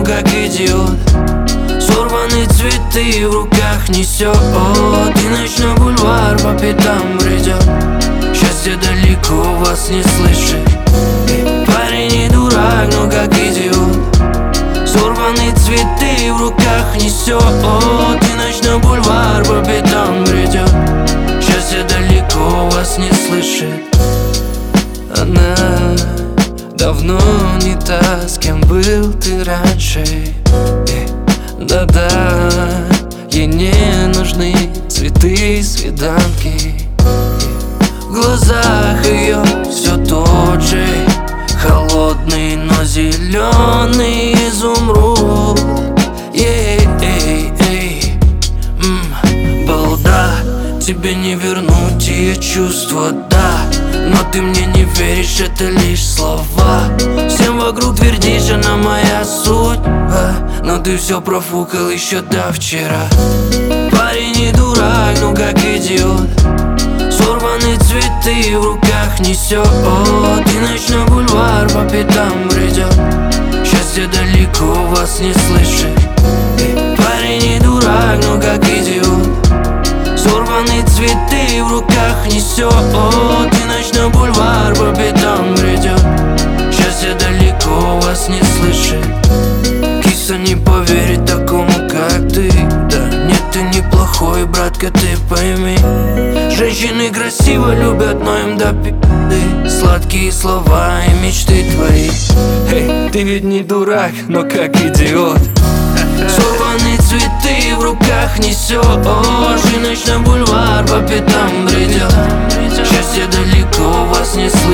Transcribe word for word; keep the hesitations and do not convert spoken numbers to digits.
как идиот. Сорванные цветы в руках несет, и ночной бульвар по пятам бредет. Счастье далеко, вас не слышит. Парень не дурак, но как идиот. Сорванные цветы в руках несет, и ночной бульвар по пятам бредет. Счастье далеко, вас не слышит. Она давно не та, с кем был ты раньше. Да-да, ей не нужны цветы и свиданки. В глазах ее все тот же холодный, но зеленый изумруд. Ей-ей-ей, балда, тебе не вернуть ее чувства, да. Но ты мне не веришь, это лишь слова. Всем вокруг твердишь, она моя судьба, но ты все профукал еще до вчера. Парень не дурак, ну как идиот. Сорванные цветы в руках несет, и ночной бульвар по пятам бредет. Счастье далеко, вас не слышит. Парень не дурак, ну как идиот. Сорванные цветы в руках несет, и ночной бульвар по пятам бредет. Счастье далеко, вас не слышит. Киса не поверит такому, как ты. Да нет, ты неплохой, братка, ты пойми. Женщины красиво любят, но им до пи***ы сладкие слова и мечты твои. Эй, ты ведь не дурак, но как идиот. Сорванные цветы в руках несет, и ночной бульвар по пятам бредет. Счастье далеко, вас не слышит.